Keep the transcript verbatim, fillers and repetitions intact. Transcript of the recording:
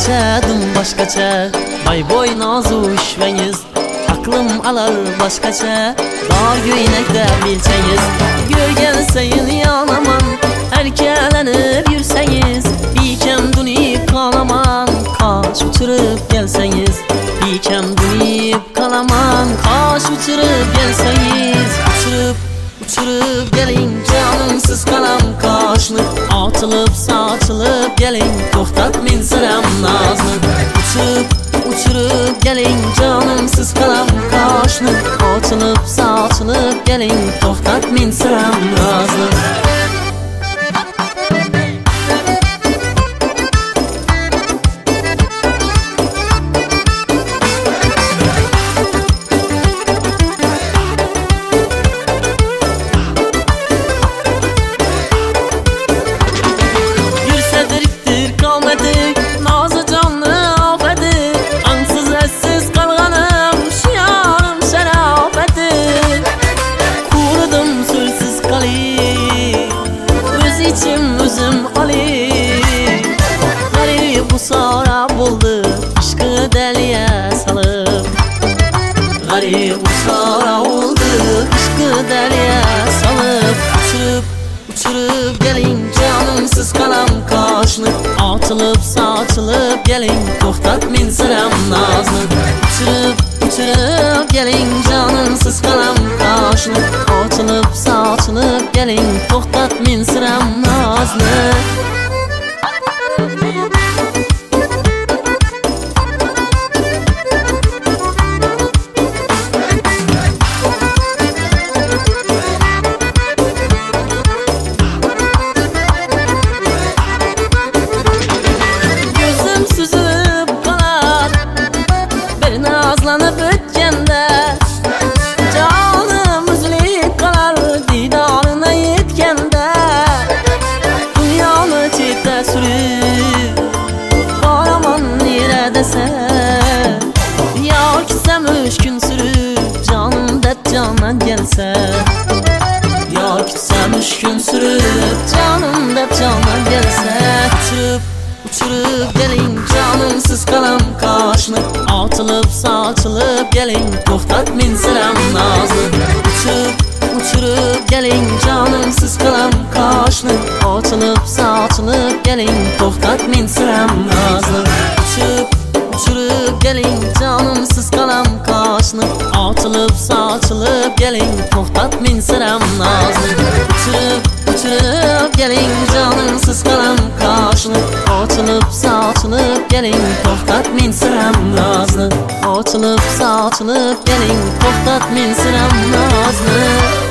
başkaça, dum başkaça. May boy nazuş veniz, aklım alar başkaça. Dağ göynekte bilçeniz, görgen sayın yanaman. Erkelenip yürseyiz, bikem dunip kalaman. Kaş uçurup gelseniz, bikem dunip kalaman. Kaş uçurup gelseniz, uçurup uçurup gelin canımsız kalam kaşını. Atılıp saçılıp gelin, toxtat min sıram nazlı. Uçurup uçurup gelin canımsız kalam kaşını. Atılıp saçılıp gelin, toxtat min sıram nazlı. İçim üzüm Ali, garip bu sarap oldu aşkı deliye salıp. Garip bu sarap oldu aşkı deliye salıp. Uçurup uçurup gelin canımsız kalam kaşını. Atılıp saçılıp gelin, toxtat min sıram nazlı. Uçurup uçurup gelin canımsız kalam kaşını. Atılıp saçılıp gelin, toxtat min sıram nazlı. Gözüm süzüp kalar bir nazlanıp ötkende. Canım üzülüp kalar didarına yetkende. Dünyamı çiğde sürüp karaman neredese. Ya kisem üç gün sürüp canım dep canan gelse. Ya kisem üç gün sürüp canım dep canan gelse. Uçurup uçurup gelin canımsız kalam kaşını. Atılıp saçılıp gelin, toxtat min sıram nazlı. Uçurup uçurup gelin canımsız kalam kaşını. Atılıp saçılıp gelin, toxtat min sıram nazlı. Uçurup uçurup gelin canımsız kalam kaşını. Atılıp saçılıp gelin, toxtat min sıram nazlı. Uçurup uçurup gelin canımsız kalam kaşını. Atılıp saçılıp gelin, toxtat min sıram nazlı. Atılıp saçılıp gelin, toxtat min sıram nazlı.